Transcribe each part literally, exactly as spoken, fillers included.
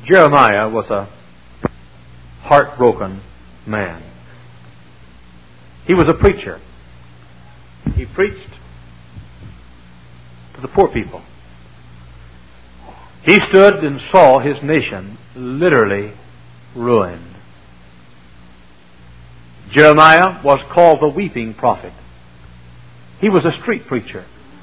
Jeremiah was a heartbroken man. He was a preacher. He preached to the poor people. He stood and saw his nation literally ruined. Jeremiah was called the weeping prophet. He was a street preacher.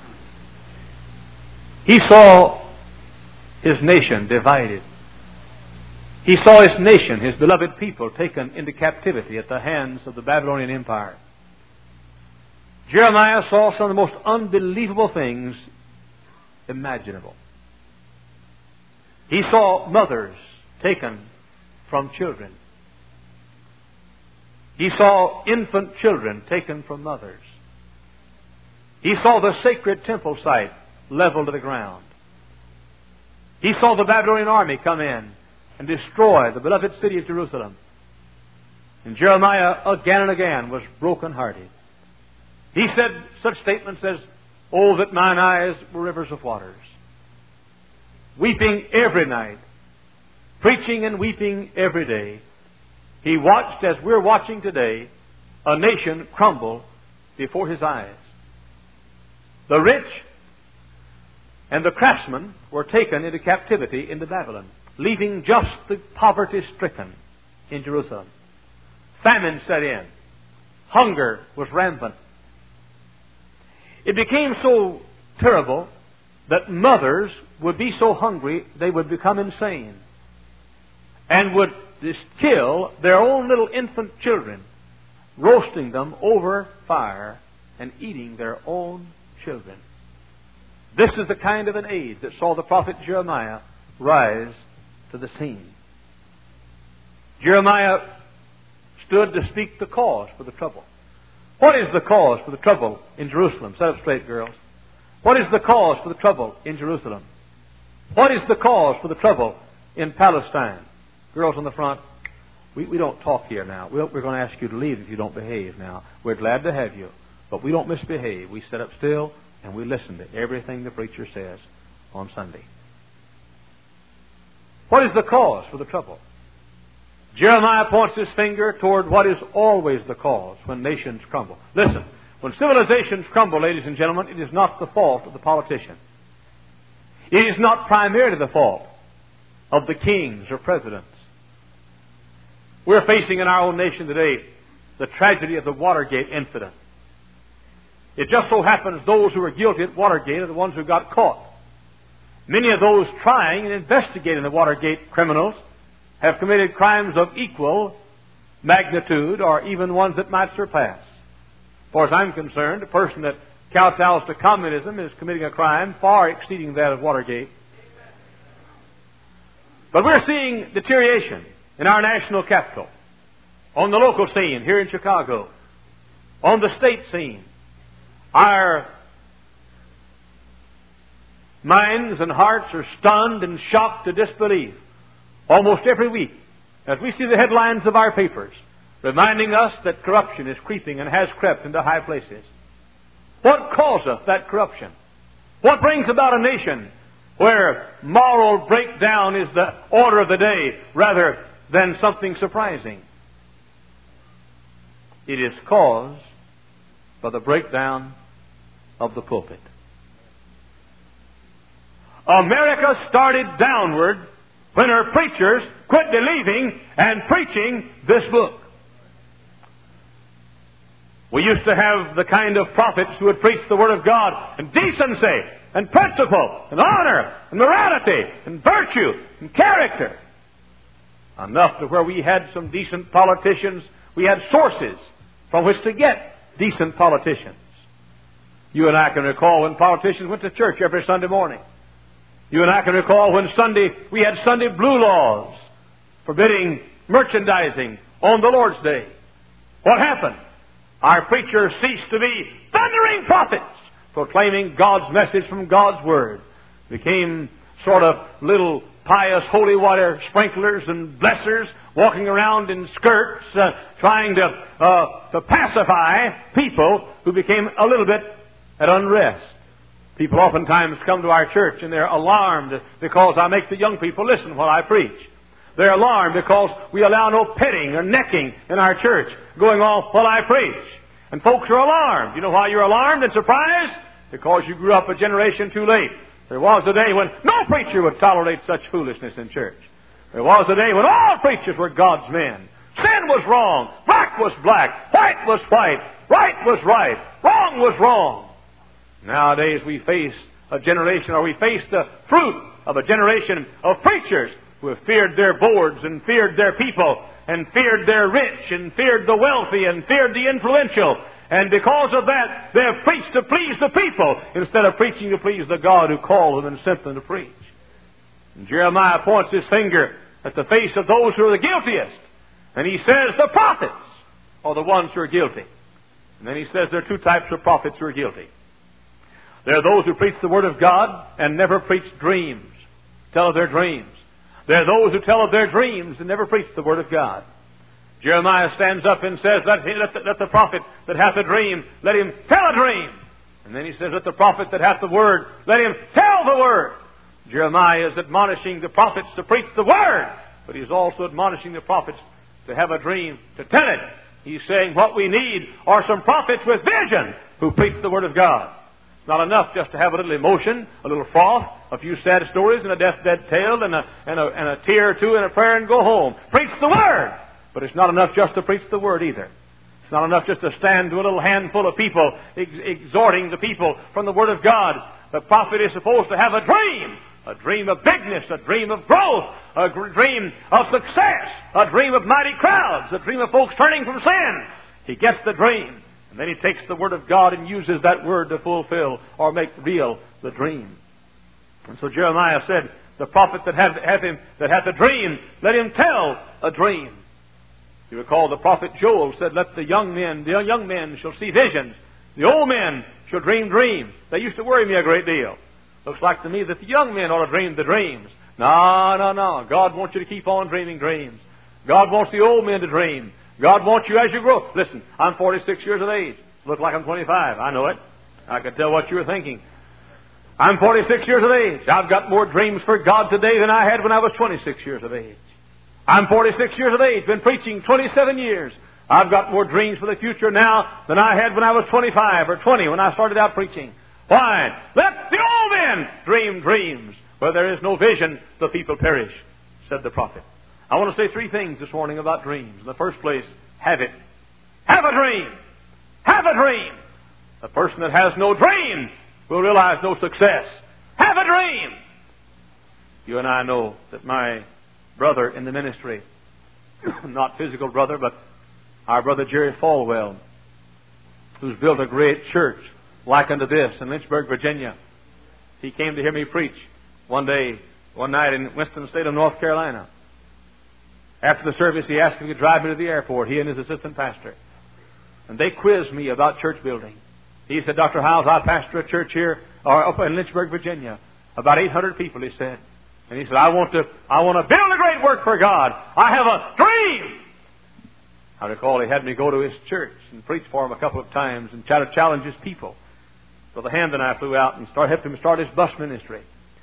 He saw his nation divided. He saw his nation, his beloved people, taken into captivity at the hands of the Babylonian Empire. Jeremiah saw some of the most unbelievable things imaginable. He saw mothers taken from children. He saw infant children taken from mothers. He saw the sacred temple site leveled to the ground. He saw the Babylonian army come in and destroy the beloved city of Jerusalem. And Jeremiah again and again was broken-hearted. He said such statements as, "Oh, that mine eyes were rivers of waters." Weeping every night, preaching and weeping every day, he watched, as we're watching today, a nation crumble before his eyes. The rich and the craftsmen were taken into captivity into Babylon, leaving just the poverty-stricken in Jerusalem. Famine set in. Hunger was rampant. It became so terrible that mothers would be so hungry they would become insane and would just kill their own little infant children, roasting them over fire and eating their own children. This is the kind of an age that saw the prophet Jeremiah rise to the scene. Jeremiah stood to speak the cause for the trouble. What is the cause for the trouble in Jerusalem? Set up straight, girls. What is the cause for the trouble in Jerusalem? What is the cause for the trouble in Palestine? Girls on the front, we, we don't talk here now. We're, we're going to ask you to leave if you don't behave now. We're glad to have you, but we don't misbehave. We sit up still and we listen to everything the preacher says on Sunday. What is the cause for the trouble? Jeremiah points his finger toward what is always the cause when nations crumble. Listen, when civilizations crumble, ladies and gentlemen, it is not the fault of the politician. It is not primarily the fault of the kings or presidents. We're facing in our own nation today the tragedy of the Watergate incident. It just so happens those who were guilty at Watergate are the ones who got caught. Many of those trying and investigating the Watergate criminals have committed crimes of equal magnitude or even ones that might surpass. As far as I'm concerned, a person that kowtows to communism is committing a crime far exceeding that of Watergate. But we're seeing deterioration in our national capital, on the local scene here in Chicago, on the state scene. Our minds and hearts are stunned and shocked to disbelief almost every week as we see the headlines of our papers reminding us that corruption is creeping and has crept into high places. What causeth that corruption? What brings about a nation where moral breakdown is the order of the day rather than something surprising? It is caused by the breakdown of the pulpit. America started downward when her preachers quit believing and preaching this book. We used to have the kind of prophets who would preach the Word of God in decency and principle and honor and morality and virtue and character. Enough to where we had some decent politicians. We had sources from which to get decent politicians. You and I can recall when politicians went to church every Sunday morning. You and I can recall when Sunday we had Sunday blue laws forbidding merchandising on the Lord's Day. What happened? Our preachers ceased to be thundering prophets proclaiming God's message from God's Word. Became sort of little pious holy water sprinklers and blessers walking around in skirts uh, trying to, uh, to pacify people who became a little bit at unrest. People oftentimes come to our church and they're alarmed because I make the young people listen while I preach. They're alarmed because we allow no pitting or necking in our church going off while I preach. And folks are alarmed. You know why you're alarmed and surprised? Because you grew up a generation too late. There was a day when no preacher would tolerate such foolishness in church. There was a day when all preachers were God's men. Sin was wrong. Black was black. White was white. Right was right. Wrong was wrong. Nowadays we face a generation, or we face the fruit of a generation of preachers who have feared their boards and feared their people and feared their rich and feared the wealthy and feared the influential. And because of that, they have preached to please the people instead of preaching to please the God who called them and sent them to preach. And Jeremiah points his finger at the face of those who are the guiltiest. And he says the prophets are the ones who are guilty. And then he says there are two types of prophets who are guilty. There are those who preach the Word of God and never preach dreams, tell of their dreams. There are those who tell of their dreams and never preach the Word of God. Jeremiah stands up and says, let, let, the, let the prophet that hath a dream, let him tell a dream. And then he says, let the prophet that hath the Word, let him tell the Word. Jeremiah is admonishing the prophets to preach the Word, but he's also admonishing the prophets to have a dream, to tell it. He's saying what we need are some prophets with vision who preach the Word of God. It's not enough just to have a little emotion, a little froth, a few sad stories and a deathbed tale and a, and, a, and a tear or two and a prayer and go home. Preach the Word! But it's not enough just to preach the Word either. It's not enough just to stand to a little handful of people ex- exhorting the people from the Word of God. The prophet is supposed to have a dream. A dream of bigness, a dream of growth, a gr- dream of success, a dream of mighty crowds, a dream of folks turning from sin. He gets the dream, and then he takes the Word of God and uses that Word to fulfill or make real the dream. And so Jeremiah said, the prophet that hath, hath him, that hath a dream, let him tell a dream. You recall the prophet Joel said, let the young men, the young men shall see visions. The old men shall dream dreams. They used to worry me a great deal. Looks like to me that the young men ought to dream the dreams. No, no, no. God wants you to keep on dreaming dreams. God wants the old men to dream. God wants you as you grow. Listen, I'm forty-six years of age. Look like I'm twenty-five. I know it. I can tell what you were thinking. I'm forty-six years of age. I've got more dreams for God today than I had when I was twenty-six years of age. I'm forty-six years of age. Been preaching twenty-seven years. I've got more dreams for the future now than I had when I was twenty-five or twenty when I started out preaching. Why? Let the old men dream dreams. Where there is no vision, the people perish, said the prophet. I want to say three things this morning about dreams. In the first place, have it. Have a dream. Have a dream. The person that has no dream will realize no success. Have a dream. You and I know that my brother in the ministry, not physical brother, but our brother Jerry Falwell, who's built a great church like unto this in Lynchburg, Virginia. He came to hear me preach one day, one night in Winston-Salem, North Carolina. After the service, he asked me to drive me to the airport, he and his assistant pastor. And they quizzed me about church building. He said, Doctor Howes, I pastor a church here or up in Lynchburg, Virginia. About eight hundred people, he said. And he said, I want to, I want to build a great work for God. I have a dream. I recall he had me go to his church and preach for him a couple of times and try to challenge his people. So the hand and I flew out and started, helped him start his bus ministry.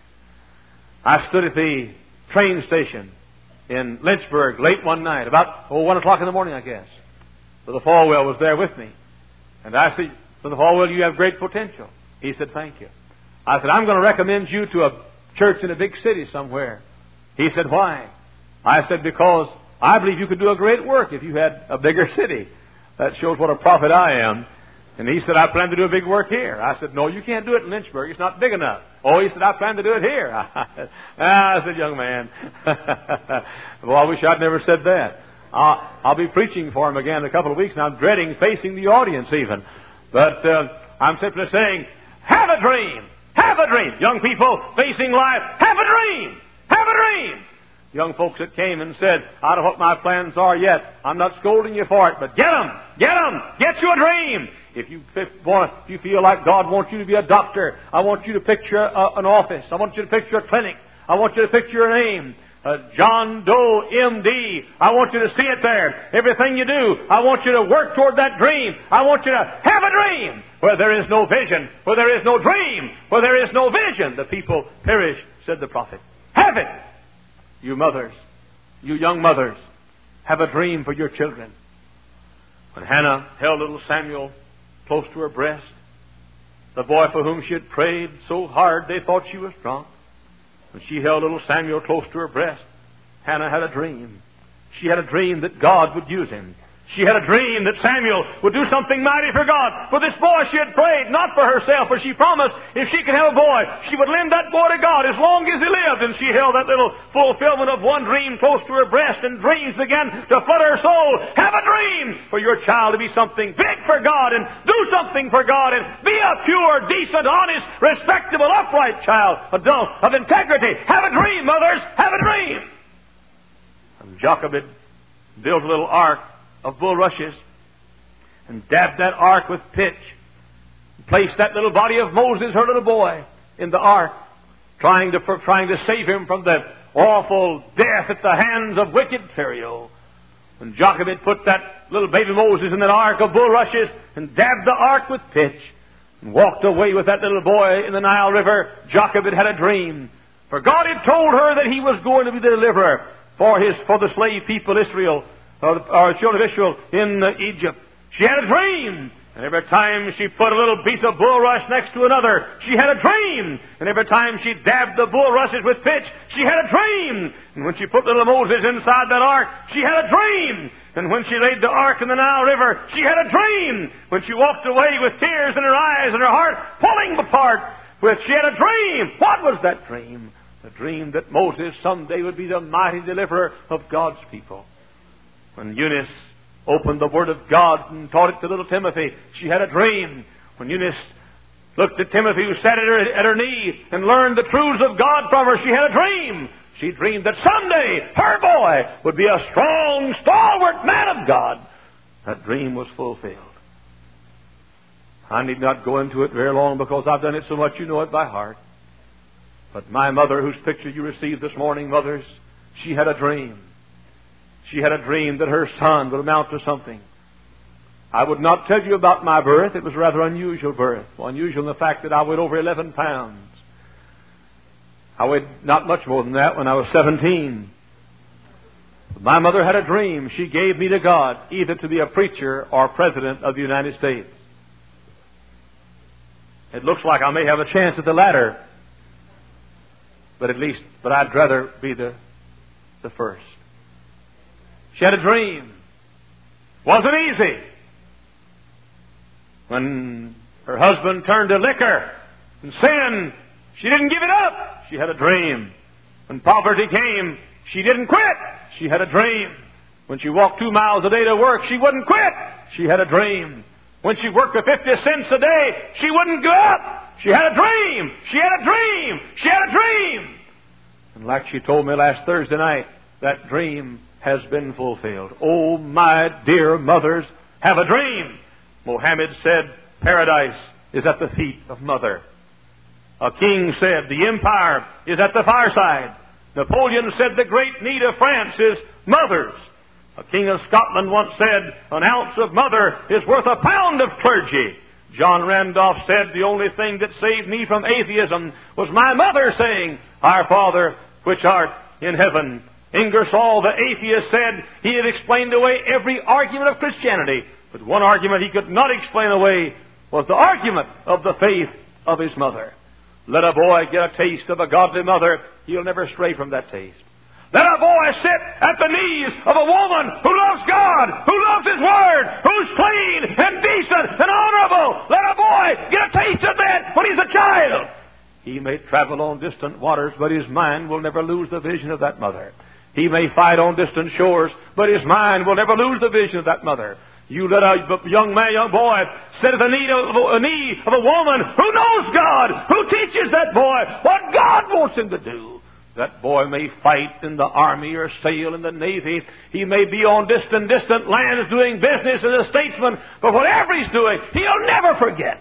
I stood at the train station in Lynchburg late one night, about oh, one o'clock in the morning, I guess. Brother Falwell was there with me. And I said, Brother Falwell, you have great potential. He said, thank you. I said, I'm going to recommend you to a church in a big city somewhere. He said, why? I said, because I believe you could do a great work if you had a bigger city. That shows what a prophet I am. And he said, I plan to do a big work here. I said, no, you can't do it in Lynchburg. It's not big enough. Oh, he said, I plan to do it here. I said, young man. Well, I wish I'd never said that. I'll, I'll be preaching for him again in a couple of weeks, and I'm dreading facing the audience even. But uh, I'm simply saying, have a dream. Have a dream. Young people facing life, have a dream. Have a dream. Young folks that came and said, I don't know what my plans are yet. I'm not scolding you for it, but get them. Get them. Get you a dream. If you want, if you feel like God wants you to be a doctor, I want you to picture a, an office. I want you to picture a clinic. I want you to picture your name. Uh, John Doe, M D. I want you to see it there. Everything you do, I want you to work toward that dream. I want you to have a dream. Where there is no vision, where there is no dream, where there is no vision, the people perish, said the prophet. Have it. You mothers, You young mothers, have a dream for your children. When Hannah held little Samuel close to her breast, the boy for whom she had prayed so hard they thought she was drunk, when she held little Samuel close to her breast, Hannah had a dream. She had a dream that God would use him. She had a dream that Samuel would do something mighty for God. For this boy she had prayed, not for herself, for she promised if she could have a boy, she would lend that boy to God as long as he lived. And she held that little fulfillment of one dream close to her breast, and dreams began to flood her soul. Have a dream for your child to be something big for God, and do something for God, and be a pure, decent, honest, respectable, upright child, adult, of integrity. Have a dream, mothers! Have a dream! And Jochebed built a little ark of bulrushes and dabbed that ark with pitch, and placed that little body of Moses, her little boy, in the ark, trying to trying to save him from the awful death at the hands of wicked Pharaoh. When Jochebed put that little baby Moses in that ark of bulrushes and dabbed the ark with pitch and walked away with that little boy in the Nile River, Jochebed had a dream. For God had told her that He was going to be the deliverer for His for the slave people Israel, or the or children of Israel in uh, Egypt. She had a dream. And every time she put a little piece of bulrush next to another, she had a dream. And every time she dabbed the bulrushes with pitch, she had a dream. And when she put little Moses inside that ark, she had a dream. And when she laid the ark in the Nile River, she had a dream. When she walked away with tears in her eyes and her heart pulling apart, with she had a dream. What was that dream? The dream that Moses someday would be the mighty deliverer of God's people. When Eunice opened the Word of God and taught it to little Timothy, she had a dream. When Eunice looked at Timothy, who sat at her, at her knee, and learned the truths of God from her, she had a dream. She dreamed that someday her boy would be a strong, stalwart man of God. That dream was fulfilled. I need not go into it very long because I've done it so much you know it by heart. But my mother, whose picture you received this morning, mothers, she had a dream. She had a dream that her son would amount to something. I would not tell you about my birth. It was a rather unusual birth. Unusual in the fact that I weighed over eleven pounds. I weighed not much more than that when I was seventeen. But my mother had a dream. She gave me to God, either to be a preacher or president of the United States. It looks like I may have a chance at the latter. But at least, but I'd rather be the, the first. She had a dream. Wasn't easy. When her husband turned to liquor and sin, she didn't give it up. She had a dream. When poverty came, she didn't quit. She had a dream. When she walked two miles a day to work, she wouldn't quit. She had a dream. When she worked for fifty cents a day, she wouldn't give up. She had a dream. She had a dream. She had a dream. And like she told me last Thursday night, that dream has been fulfilled. Oh, my dear mothers, have a dream. Mohammed said, paradise is at the feet of mother. A king said, the empire is at the fireside. Napoleon said, the great need of France is mothers. A king of Scotland once said, an ounce of mother is worth a pound of clergy. John Randolph said, the only thing that saved me from atheism was my mother saying, Our Father, which art in heaven. Ingersoll, the atheist, said he had explained away every argument of Christianity, but one argument he could not explain away was the argument of the faith of his mother. Let a boy get a taste of a godly mother, he'll never stray from that taste. Let a boy sit at the knees of a woman who loves God, who loves His Word, who's clean and decent and honorable. Let a boy get a taste of that when he's a child. He may travel on distant waters, but his mind will never lose the vision of that mother. He may fight on distant shores, but his mind will never lose the vision of that mother. You let a young man, young boy, sit at the knee of a, knee of a woman who knows God, who teaches that boy what God wants him to do. That boy may fight in the army or sail in the navy. He may be on distant, distant lands doing business as a statesman, but whatever he's doing, he'll never forget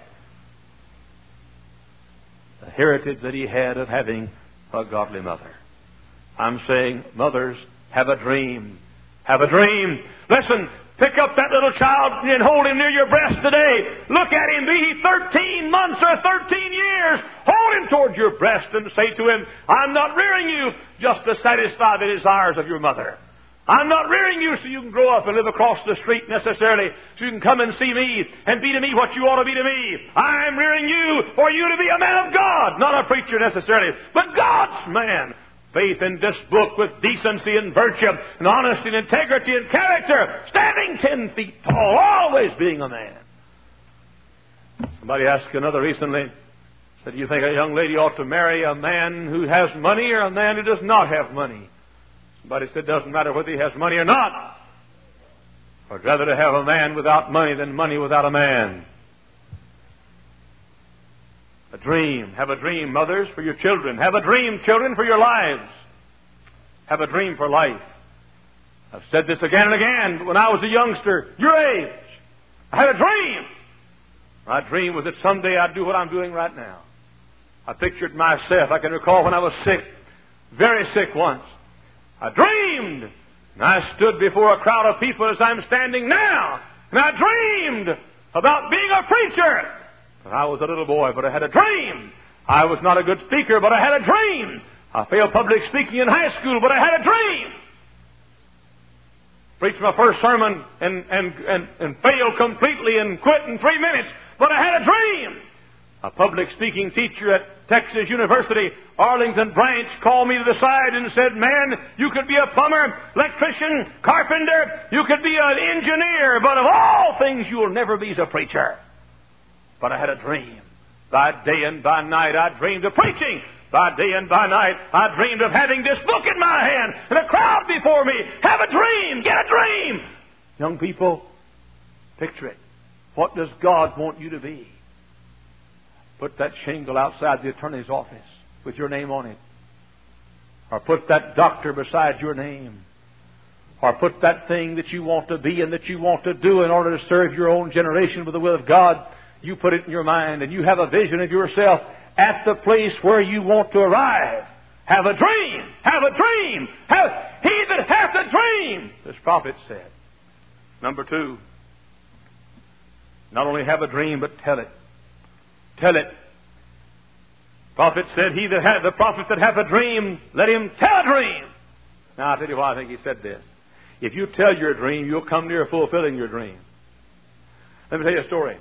the heritage that he had of having a godly mother. I'm saying, mothers, have a dream. Have a dream. Listen, pick up that little child and hold him near your breast today. Look at him, be he thirteen months or thirteen years. Hold him towards your breast and say to him, I'm not rearing you just to satisfy the desires of your mother. I'm not rearing you so you can grow up and live across the street necessarily, so you can come and see me and be to me what you ought to be to me. I'm rearing you for you to be a man of God, not a preacher necessarily, but God's man. Faith in this book with decency and virtue and honesty and integrity and character, standing ten feet tall, always being a man. Somebody asked another recently, said, do you think a young lady ought to marry a man who has money or a man who does not have money? Somebody said, it doesn't matter whether he has money or not. I'd rather to have a man without money than money without a man. A dream. Have a dream, mothers, for your children. Have a dream, children, for your lives. Have a dream for life. I've said this again and again, but when I was a youngster, your age, I had a dream. My dream was that someday I'd do what I'm doing right now. I pictured myself. I can recall when I was sick, very sick once. I dreamed, and I stood before a crowd of people as I'm standing now, and I dreamed about being a preacher. But I was a little boy, but I had a dream. I was not a good speaker, but I had a dream. I failed public speaking in high school, but I had a dream. Preached my first sermon and, and, and, and failed completely and quit in three minutes, but I had a dream. A public speaking teacher at Texas University, Arlington branch, called me to the side and said, man, you could be a plumber, electrician, carpenter, you could be an engineer, but of all things you will never be as a preacher. But I had a dream. By day and by night I dreamed of preaching. By day and by night I dreamed of having this book in my hand and a crowd before me. Have a dream! Get a dream! Young people, picture it. What does God want you to be? Put that shingle outside the attorney's office with your name on it. Or put that doctor beside your name. Or put that thing that you want to be and that you want to do in order to serve your own generation with the will of God. You put it in your mind and you have a vision of yourself at the place where you want to arrive. Have a dream. Have a dream. Have, he that hath a dream, this prophet said. Number two, not only have a dream, but tell it. Tell it. Prophet said, he that hath, the prophet that hath a dream, let him tell a dream. Now, I'll tell you why I think he said this. If you tell your dream, you'll come near fulfilling your dream. Let me tell you a story.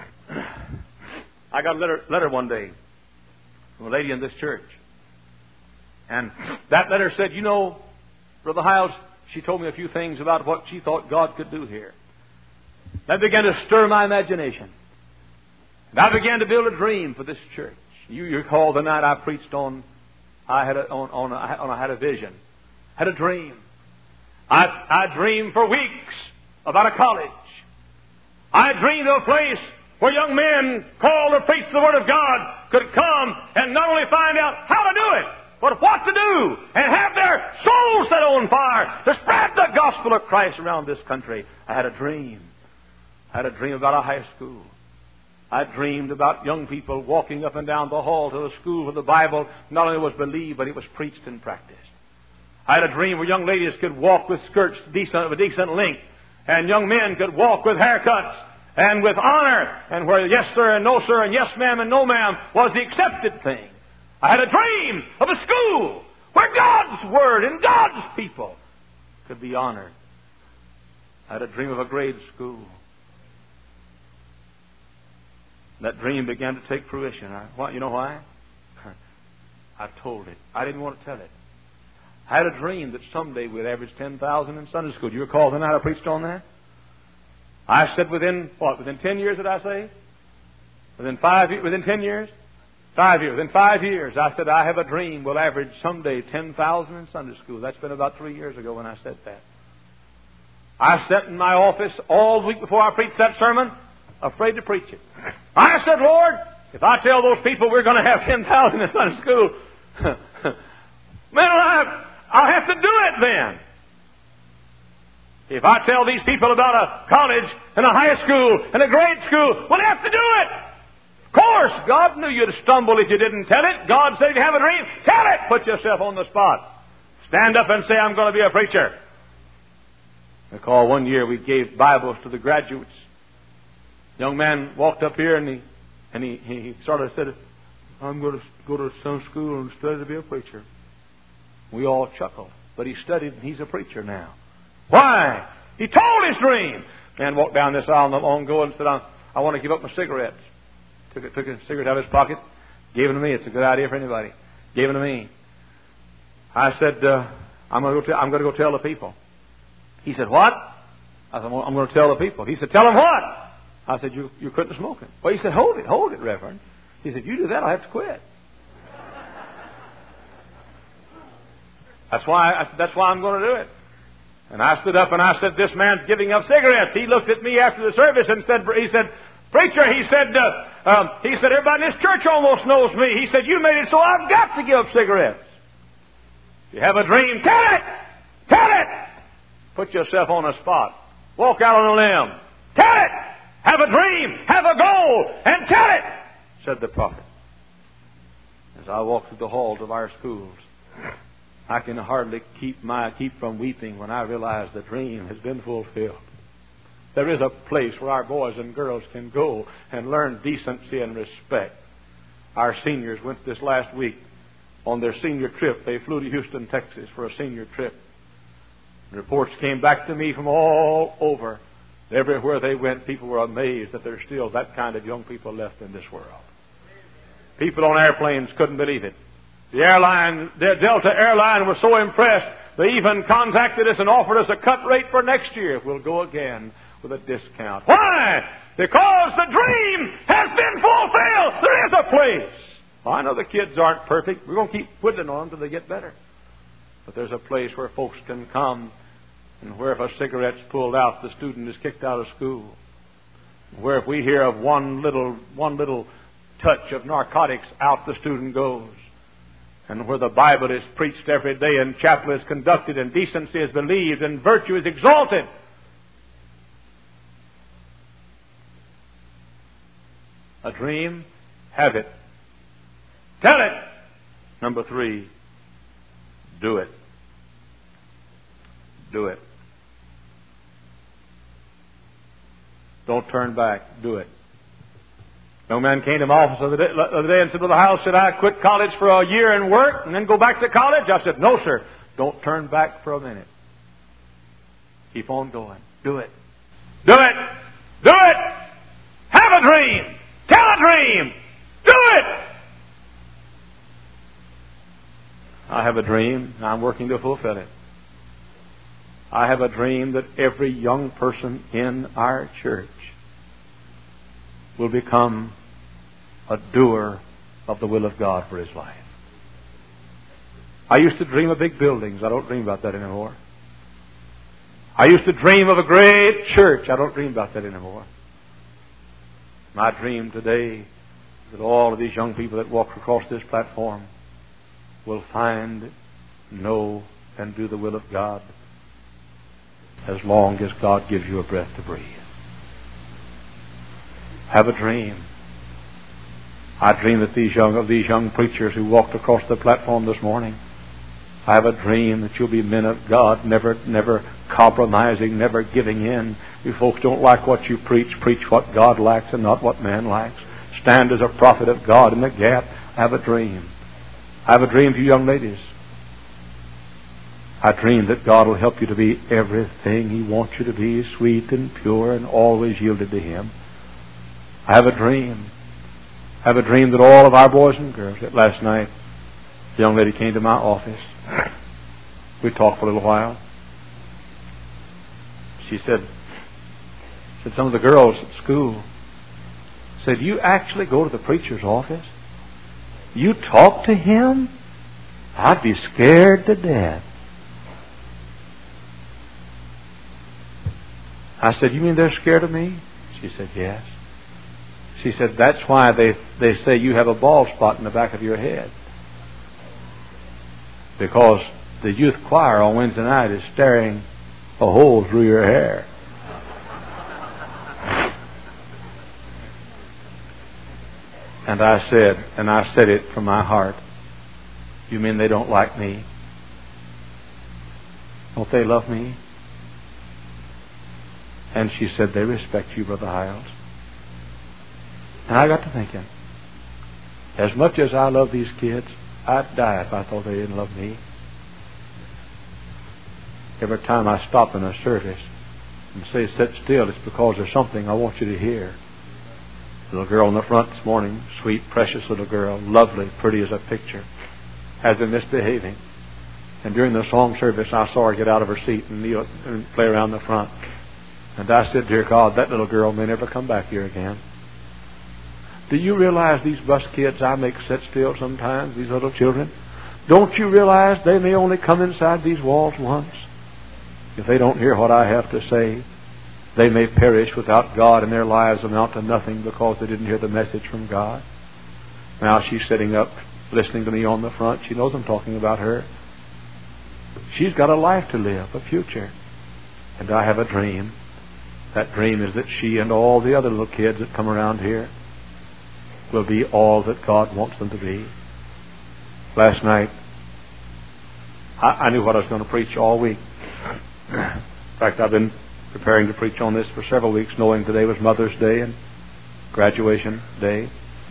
I got a letter, letter one day from a lady in this church. And that letter said, you know, Brother Hiles, she told me a few things about what she thought God could do here. That began to stir my imagination. And I began to build a dream for this church. You, you recall the night I preached on, I had a, on, on, a, on I had a vision, had a dream. I, I dreamed for weeks about a college. I dreamed of a place where young men called to preach the Word of God could come and not only find out how to do it, but what to do, and have their souls set on fire to spread the gospel of Christ around this country. I had a dream. I had a dream about a high school. I dreamed about young people walking up and down the hall to a school where the Bible not only was believed, but it was preached and practiced. I had a dream where young ladies could walk with skirts decent, of a decent length, and young men could walk with haircuts and with honor, and where yes sir and no sir and yes ma'am and no ma'am was the accepted thing. I had a dream of a school where God's Word and God's people could be honored. I had a dream of a grade school. That dream began to take fruition. I, why, you know why? I told it. I didn't want to tell it. I had a dream that someday we'd average ten thousand in Sunday school. Do you recall the night I preached on that? I said within, what, within ten years did I say? Within five, within ten years? Five years. Within five years, I said, I have a dream we'll average someday ten thousand in Sunday school. That's been about three years ago when I said that. I sat in my office all the week before I preached that sermon, afraid to preach it. I said, Lord, if I tell those people we're going to have ten thousand in Sunday school, man, I, I'll have to do it then. If I tell these people about a college and a high school and a grade school, we'll have to do it. Of course, God knew you'd stumble if you didn't tell it. God said, if you have a dream, tell it. Put yourself on the spot. Stand up and say, I'm going to be a preacher. I recall one year we gave Bibles to the graduates. Young man walked up here and he and he, he sort of said, I'm going to go to some school and study to be a preacher. We all chuckled. But he studied and he's a preacher now. Why? He told his dream. Man walked down this aisle not long ago and said, I, I want to give up my cigarettes. Took, it, took a cigarette out of his pocket, gave it to me. It's a good idea for anybody. Gave it to me. I said, uh, I'm going to go. T- I'm going to go tell the people. He said, what? I said, well, I'm going to tell the people. He said, tell them what? I said, you you quit the smoking. Well, he said, hold it, hold it, Reverend. He said, you do that, I have to quit. That's why. I, that's why I'm going to do it. And I stood up and I said, this man's giving up cigarettes. He looked at me after the service and said, he said, preacher, he said, uh, um, he said, everybody in this church almost knows me. He said, you made it so I've got to give up cigarettes. If you have a dream, tell it! Tell it! Put yourself on a spot. Walk out on a limb. Tell it! Have a dream, have a goal, and tell it! Said the prophet. As I walk through the halls of our schools, I can hardly keep my keep from weeping when I realize the dream has been fulfilled. There is a place where our boys and girls can go and learn decency and respect. Our seniors went this last week on their senior trip. They flew to Houston, Texas for a senior trip. Reports came back to me from all over. Everywhere they went, people were amazed that there's still that kind of young people left in this world. People on airplanes couldn't believe it. The airline, the Delta airline was so impressed, they even contacted us and offered us a cut rate for next year. We'll go again with a discount. Why? Because the dream has been fulfilled. There is a place. Well, I know the kids aren't perfect. We're going to keep whittling on them until they get better. But there's a place where folks can come, and where if a cigarette's pulled out, the student is kicked out of school. Where if we hear of one little one little touch of narcotics, out the student goes. And where the Bible is preached every day, and chapel is conducted, and decency is believed, and virtue is exalted. A dream, have it. Tell it. Number three, do it. Do it. Don't turn back. Do it. No man came to my office the other day, the other day and said, Brother Howell, should I quit college for a year and work and then go back to college? I said, no, sir. Don't turn back for a minute. Keep on going. Do it. Do it. Do it. Have a dream. Tell a dream. Do it. I have a dream, and I'm working to fulfill it. I have a dream that every young person in our church will become a doer of the will of God for his life. I used to dream of big buildings. I don't dream about that anymore. I used to dream of a great church. I don't dream about that anymore. My dream today is that all of these young people that walk across this platform will find, know, and do the will of God as long as God gives you a breath to breathe. Have a dream. I dream that these young of these young preachers who walked across the platform this morning, I have a dream that you'll be men of God, never never compromising, never giving in. You folks don't like what you preach, preach what God likes and not what man likes. Stand as a prophet of God in the gap. I have a dream. I have a dream for you young ladies. I dream that God will help you to be everything He wants you to be, sweet and pure and always yielded to Him. I have a dream. I have a dream that all of our boys and girls, that last night, a young lady came to my office. We talked for a little while. She said, said some of the girls at school said, you actually go to the preacher's office? You talk to him? I'd be scared to death. I said, you mean they're scared of me? She said, yes. She said, that's why they, they say you have a bald spot in the back of your head. Because the youth choir on Wednesday night is staring a hole through your hair. And I said, and I said it from my heart, you mean they don't like me? Don't they love me? And she said, they respect you, Brother Hiles. And I got to thinking, as much as I love these kids, I'd die if I thought they didn't love me. Every time I stop in a service and say, sit still, it's because there's something I want you to hear. Little girl in the front this morning, sweet, precious little girl, lovely, pretty as a picture, has been misbehaving. And during the song service, I saw her get out of her seat and kneel and play around the front. And I said, dear God, that little girl may never come back here again. Do you realize these bus kids I make sit still sometimes, these little children? Don't you realize they may only come inside these walls once? If they don't hear what I have to say, they may perish without God, and their lives amount to nothing because they didn't hear the message from God. Now she's sitting up listening to me on the front. She knows I'm talking about her. She's got a life to live, a future. And I have a dream. That dream is that she and all the other little kids that come around here will be all that God wants them to be. Last night, I, I knew what I was going to preach all week. In fact, I've been preparing to preach on this for several weeks, knowing today was Mother's Day and graduation day.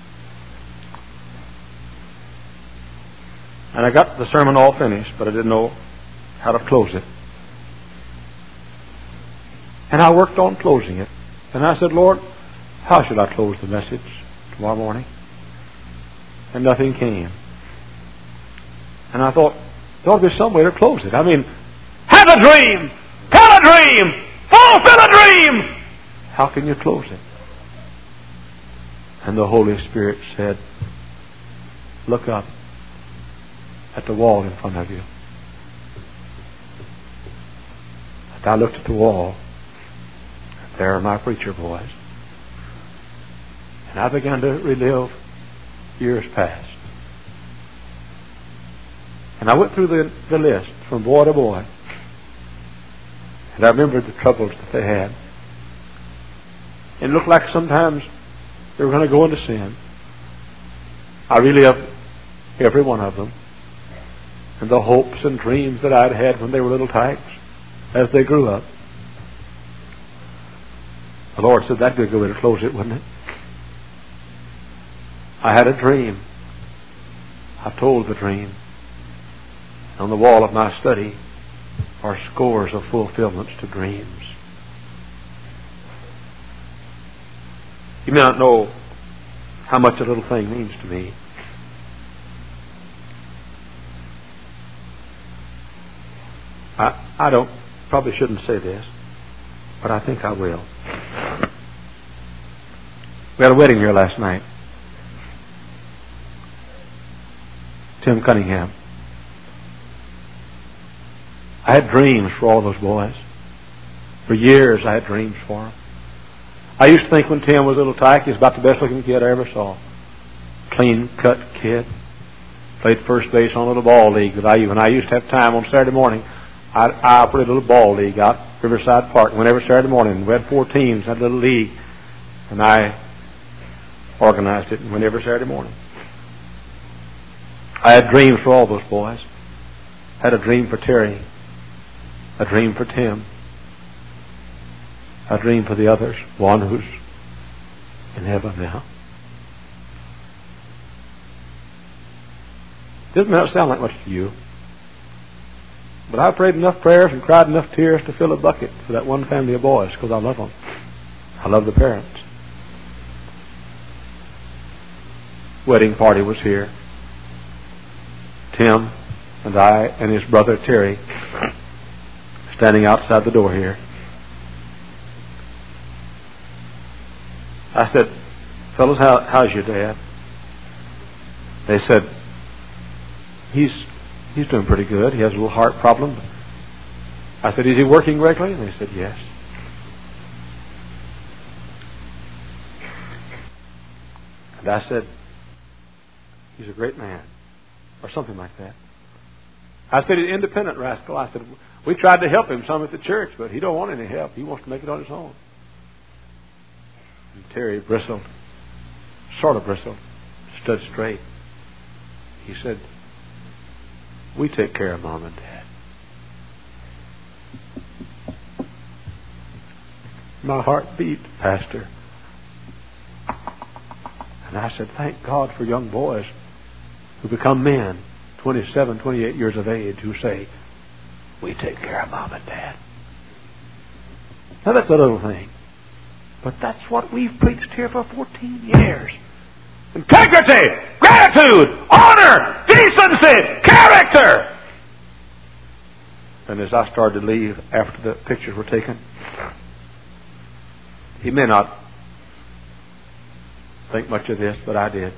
And I got the sermon all finished, but I didn't know how to close it. And I worked on closing it. And I said, Lord, how should I close the message tomorrow morning? And nothing came. And I thought, there ought to be some way to close it. I mean, have a dream! Tell a dream! Fulfill a dream! How can you close it? And the Holy Spirit said, look up at the wall in front of you. And I looked at the wall. There are my preacher boys. And I began to relive years past. And I went through the, the list from boy to boy. And I remembered the troubles that they had. It looked like sometimes they were going to go into sin. I relived every one of them. And the hopes and dreams that I'd had when they were little tykes as they grew up. The Lord said that'd be a good way to close it, wouldn't it? I had a dream. I told the dream. On the wall of my study are scores of fulfillments to dreams. You may not know how much a little thing means to me. I, I don't, probably shouldn't say this, but I think I will. We had a wedding here last night. Tim Cunningham. I had dreams for all those boys. For years I had dreams for them. I used to think when Tim was a little tyke, he was about the best looking kid I ever saw. Clean cut kid. Played first base on a little ball league that I used. When I used to have time on Saturday morning, I, I operated a little ball league out Riverside Park. Whenever Saturday morning, we had four teams, had a little league, and I organized it whenever Saturday morning. I had dreams for all those boys. I had a dream for Terry, a dream for Tim, a dream for the others, one who's in heaven now. This may not sound like much to you, but I prayed enough prayers and cried enough tears to fill a bucket for that one family of boys because I love them. I love the parents. Wedding party was here. Tim and I and his brother Terry standing outside the door here. I said, fellas, how, how's your dad? They said, he's he's doing pretty good. He has a little heart problem. I said, is he working regularly? And they said, yes. And I said, he's a great man. Or something like that. I said, he's an independent rascal. I said, we tried to help him some at the church, but he don't want any help. He wants to make it on his own. And Terry bristled, sort of bristled, stood straight. He said, we take care of Mom and Dad. My heart beat, Pastor. And I said, thank God for young boys who become men, twenty-seven, twenty-eight years of age, who say, we take care of Mom and Dad. Now that's a little thing. But that's what we've preached here for fourteen years. Integrity, gratitude, honor, decency, character. And as I started to leave after the pictures were taken, he may not think much of this, but I did.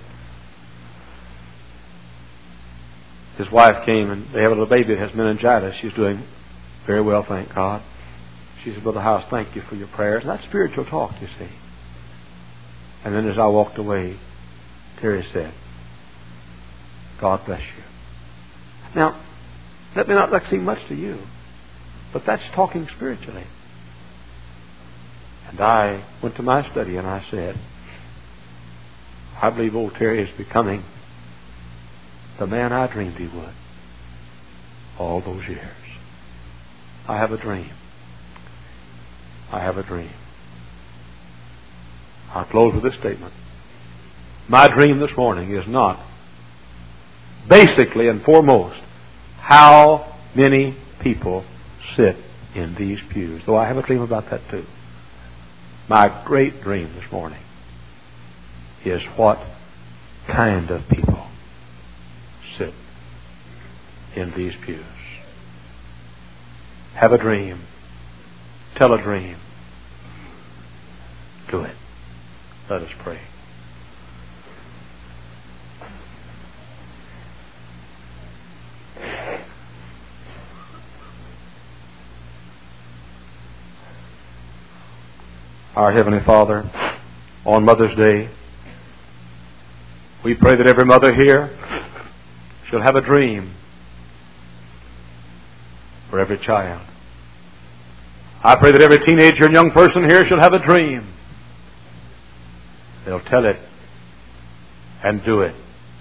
His wife came and they have a little baby that has meningitis. She's doing very well, thank God. She said, Brother House, thank you for your prayers. And that's spiritual talk, you see. And then as I walked away, Terry said, God bless you. Now, that may not seem much to you, but that's talking spiritually. And I went to my study and I said, I believe old Terry is becoming the man I dreamed he would all those years. I have a dream. I have a dream. I'll close with this statement. My dream this morning is not basically and foremost how many people sit in these pews, though I have a dream about that too. My great dream this morning is what kind of people sit in these pews. Have a dream. Tell a dream. Do it. Let us pray. Our Heavenly Father, on Mother's Day, we pray that every mother here shall have a dream for every child. I pray that every teenager and young person here shall have a dream. They'll tell it and do it.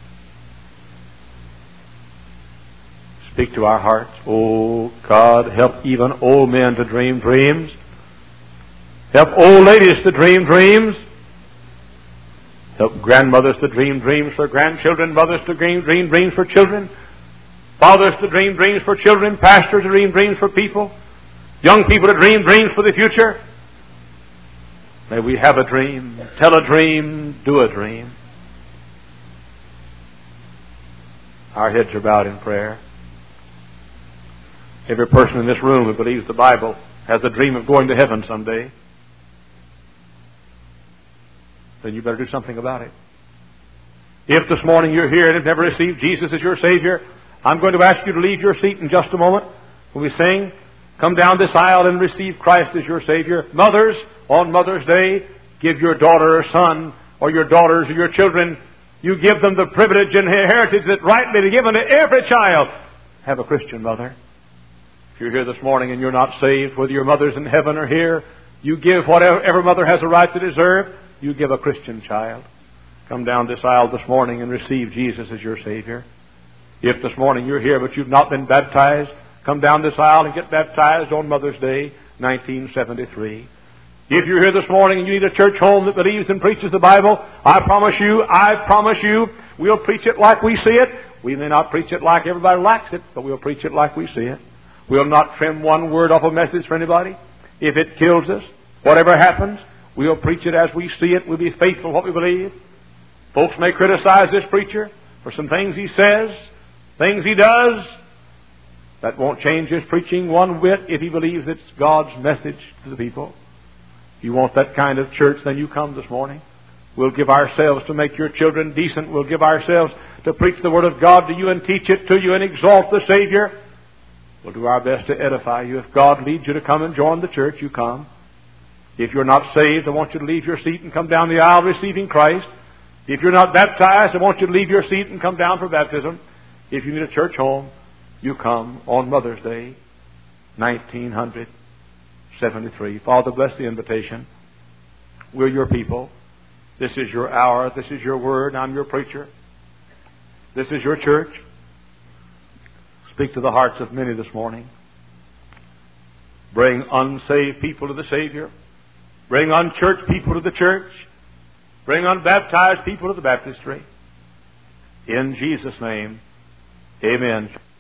Speak to our hearts. Oh, God, help even old men to dream dreams. Help old ladies to dream dreams. Help grandmothers to dream dreams for grandchildren, mothers to dream, dream dreams for children, fathers to dream dreams for children, pastors to dream dreams for people, young people to dream dreams for the future. May we have a dream, tell a dream, do a dream. Our heads are bowed in prayer. Every person in this room who believes the Bible has a dream of going to heaven someday. Then you better do something about it. If this morning you're here and have never received Jesus as your Savior, I'm going to ask you to leave your seat in just a moment. When we sing, come down this aisle and receive Christ as your Savior. Mothers, on Mother's Day, give your daughter or son, or your daughters or your children, you give them the privilege and heritage that rightly is given to every child. Have a Christian mother. If you're here this morning and you're not saved, whether your mother's in heaven or here, you give whatever every mother has a right to deserve. You give a Christian child. Come down this aisle this morning and receive Jesus as your Savior. If this morning you're here but you've not been baptized, come down this aisle and get baptized on Mother's Day, nineteen seventy-three. If you're here this morning and you need a church home that believes and preaches the Bible, I promise you, I promise you, we'll preach it like we see it. We may not preach it like everybody likes it, but we'll preach it like we see it. We'll not trim one word off a message for anybody. If it kills us, whatever happens, we'll preach it as we see it. We'll be faithful to what we believe. Folks may criticize this preacher for some things he says, things he does. That won't change his preaching one whit if he believes it's God's message to the people. If you want that kind of church, then you come this morning. We'll give ourselves to make your children decent. We'll give ourselves to preach the Word of God to you and teach it to you and exalt the Savior. We'll do our best to edify you. If God leads you to come and join the church, you come. If you're not saved, I want you to leave your seat and come down the aisle receiving Christ. If you're not baptized, I want you to leave your seat and come down for baptism. If you need a church home, you come on Mother's Day, nineteen seventy-three. Father, bless the invitation. We're your people. This is your hour. This is your word. I'm your preacher. This is your church. Speak to the hearts of many this morning. Bring unsaved people to the Savior. Bring unchurched people to the church. Bring unbaptized people to the baptistry. In Jesus' name, amen.